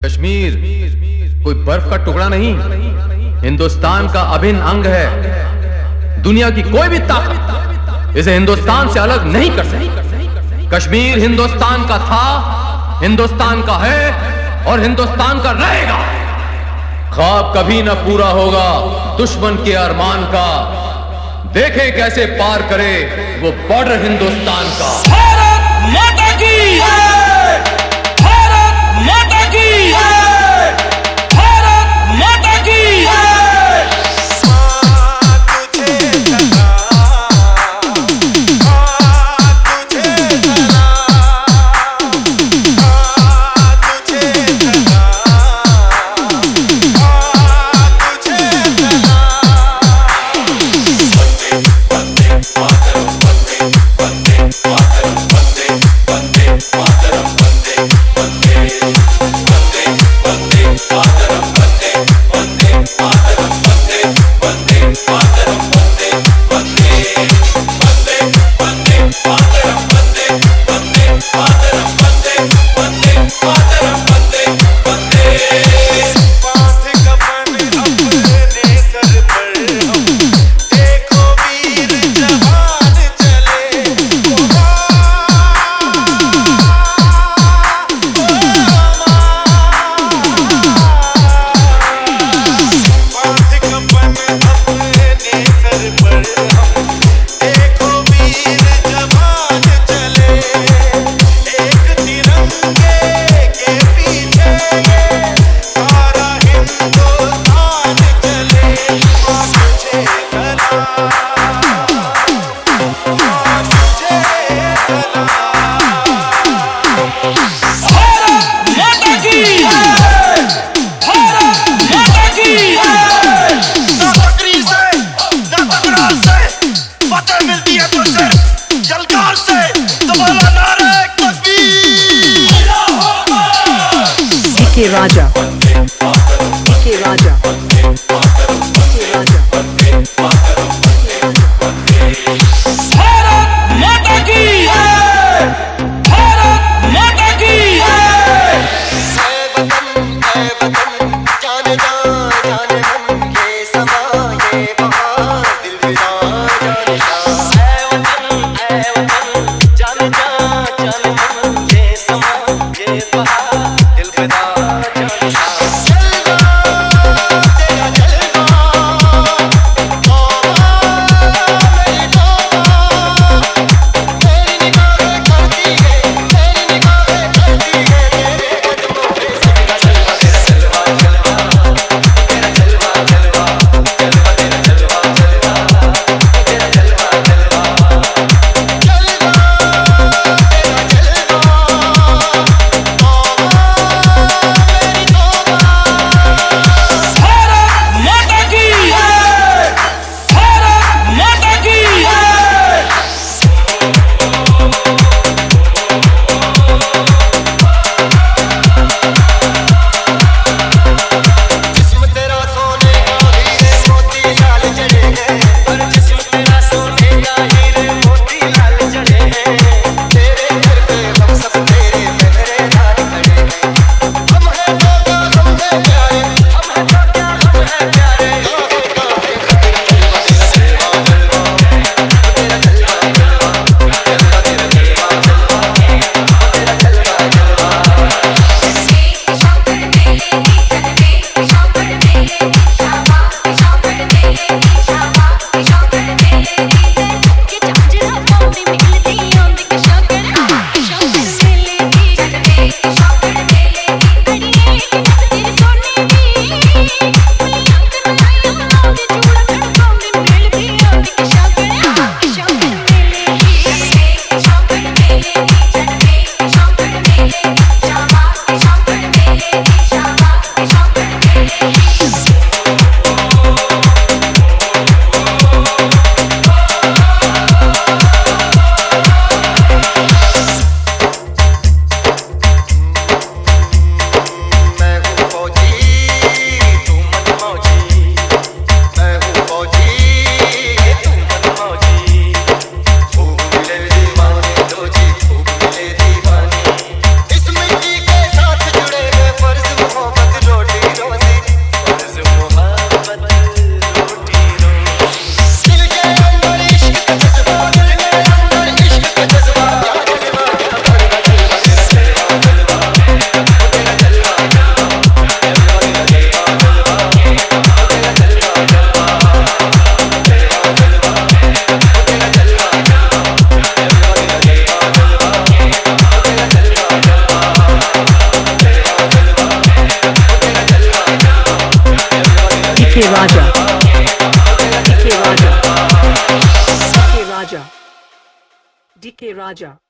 कश्मीर कोई बर्फ का टुकड़ा नहीं, हिंदुस्तान का अभिन्न अंग है। दुनिया की कोई भी ताकत इसे हिंदुस्तान से अलग नहीं कर सकती। कश्मीर हिंदुस्तान का था, हिंदुस्तान का है और हिंदुस्तान का रहेगा। ख्वाब कभी न पूरा होगा दुश्मन के अरमान का, देखें कैसे पार करे वो बॉर्डर हिंदुस्तान का। भारत माता की जय, भारत माता की जय, भारत माता की जय। राजा के राजा भारत माता की जय, भारत माता की जय। ऐ वतन जाने जा जाने मन, ये समा ये बहार दिल फिदा जाने जा। ऐ वतन जाने जा जाने मन, ये समा ये बहार दिल फिदा जाने जा। DK Raja. DK Raja. DK Raja. DK Raja.